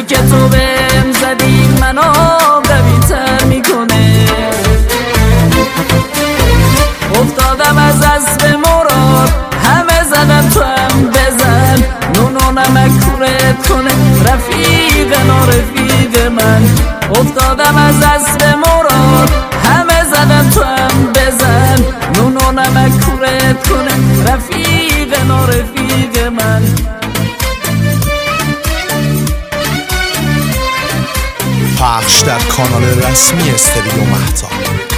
که تو بهم زدی منو قوی تر میکنه. افتادم از اسب مراد همه زدن تو هم بزن، نون و نمک کورت کنه رفیق رفیق من. افتادم از اسب مراد همه زدن تو هم بزن، نون و نمک کورت کنه رفیق رفیق من. پخش در کانال رسمی استریو مهتاب.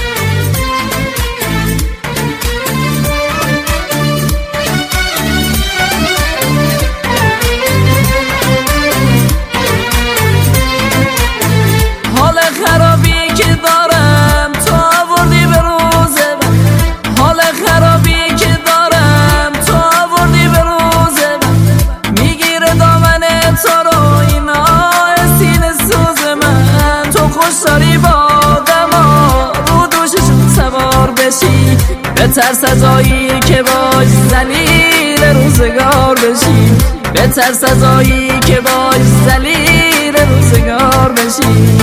حال خرابی که دارم تو آوردی به روز من، حال خرابی که دارم تو آوردی به روز من. میگیره دامن تو رو اینا سینه سوز من. تو خوش داری با آدما رو دوششون سوار بشی، به ترس از آیی که باش ذلیل روزگار بشی، به ترس از آیی که باش ذلیل روزگار بشی.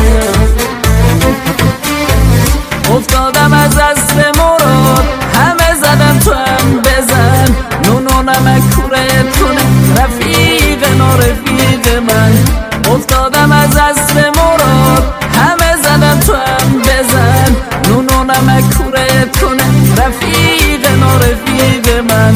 افتادم از اسب مراد همه زدن تو هم بزن، نون و نمک کورت کنه رفیق رفیق من. افتادم از اسب مراد همه زدن تو هم بزن، نون و نمک کورت کنه رفیق رفیق من.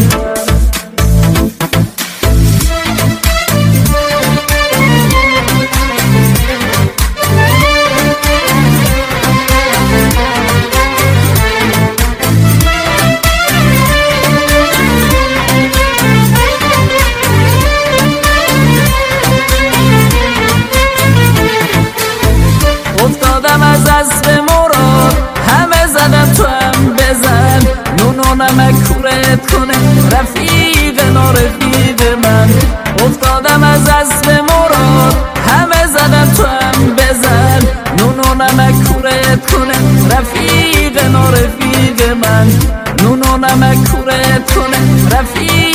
افتادم از اسب مراد همه زدن تو هم بزن، نون و نمک کورت کنه رفیق رفیق من. افتادم از اسب مراد همه زدن تو هم بزن، نون و نمک کورت کنه رفیق رفیق من. نون و نمک کورت کنه رفیق